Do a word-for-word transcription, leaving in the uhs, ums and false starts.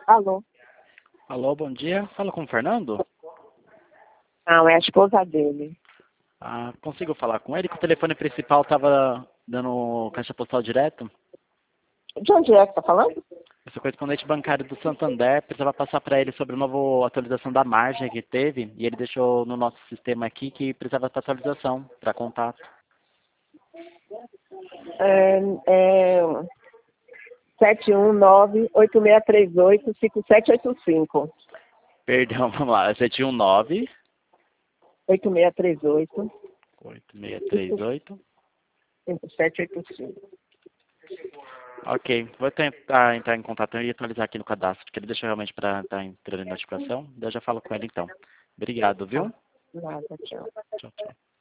Alô? Alô, bom dia. Fala com o Fernando? Não, é a esposa dele. Ah, consigo falar com ele? Que o telefone principal estava dando caixa postal direto. De onde é que tá falando? Eu sou correspondente bancário do Santander. Precisava passar para ele sobre a nova atualização da margem que teve. E ele deixou no nosso sistema aqui que precisava da atualização para contato. É, é sete um nove, oito seis três oito, cinco sete oito cinco. Perdão, vamos lá. sete um nove, oito seis três oito, oito seis três oito. cinco sete oito cinco. Ok, vou tentar entrar em contato e atualizar aqui no cadastro, porque ele deixou realmente para estar entrando em notificação. Daí eu já falo com ele então. Obrigado, viu? Nada, tchau. Tchau, tchau.